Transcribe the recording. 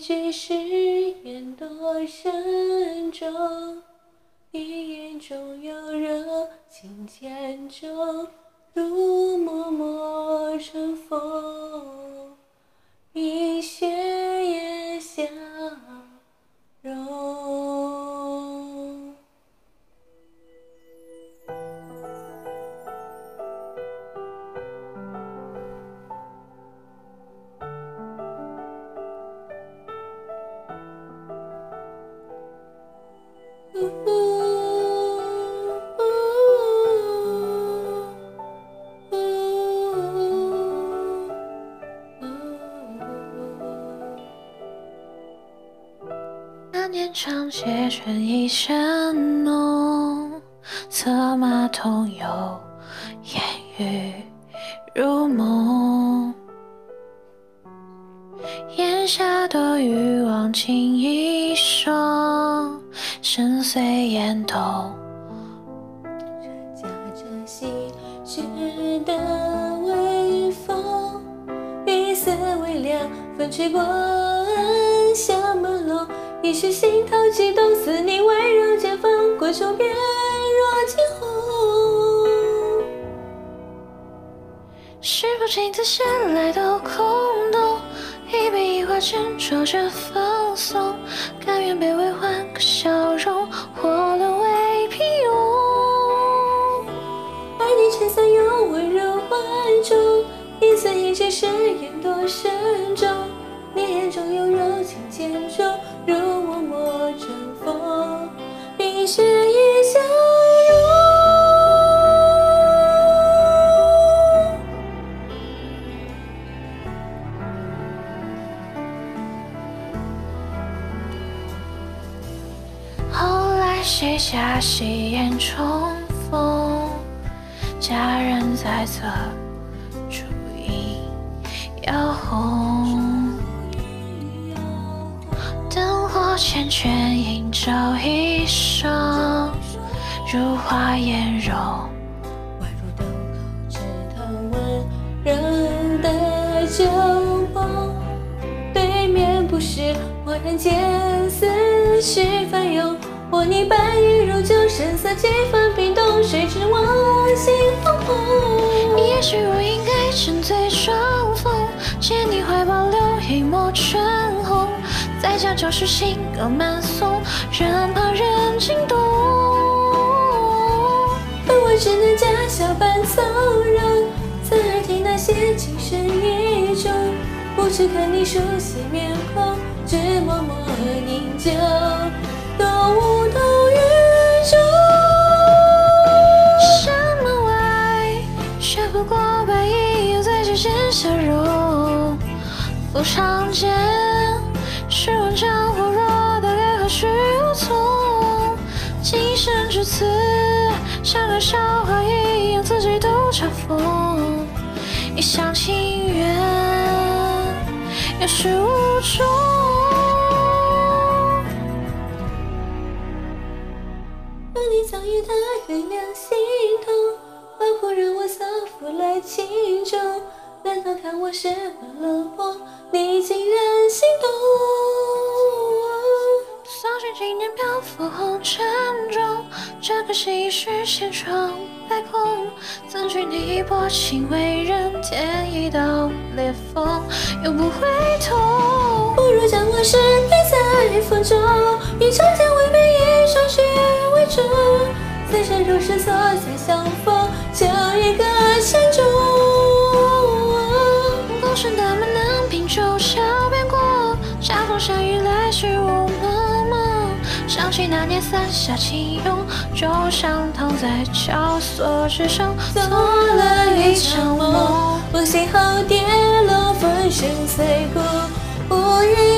句誓言多慎重，你眼中有热情千种，如脉脉成风，比雪也相融。 那年长街春意深浓，策马同游，烟雨如梦。檐下的渔网轻一双，深邃眼动。 夹着细雪的微风，雨丝微凉，风吹过暗香朦胧。一时心头悸动，似你温柔绽放，过秋变若惊鸿。 是否镜子闲来都空洞？一笔一画斟酌着放松，甘愿卑微换个笑容，或沦为平庸。 而你撑伞又温柔怀中，一字一句誓言多慎重，你眼中有柔情千种，如脉脉成风，比雪也相融。 后来谁家戏言重逢，佳人在侧，烛影摇红。灯火缱绻映照一双，如花颜容。 宛如洞口池塘温润的酒梦，对面不识，蓦然间思绪翻涌。或你白玉如酒，神色几分冰冻，谁知我心惶惶。 也许我应该沉醉双峰，借你怀抱留一抹春红，再将旧时情歌慢诵，任旁人惊动。 而我只能假笑扮从容，侧耳听那些情深意重，不知看你熟悉面孔，只默默凝酒，多无动于衷。 山门外，雪拂过白衣，又在指尖消融。浮长剑，试问江湖若大概何须无从？今生至此，像个笑话一样，自己都嘲讽。一厢情愿，有始无终。 而你早已太原谅心痛，把苦让我嫂夫来轻重。难道看我失魂落魄，你竟然心动？ 扫尽经年漂浮红尘中，这颗心已是千疮百孔。怎惧你薄情为人添一道裂缝，又不会痛。 不如将我失陪在风中，以长剑为背，以霜雪为证。此生若是错再相逢，就一个善终。 孤身的门南屏，九霄边过，恰逢山雨来时雾蒙蒙。想起那年伞下轻拥，就像躺在绞索之上， 做了一场梦，梦醒后跌落，风声碎骨，无语。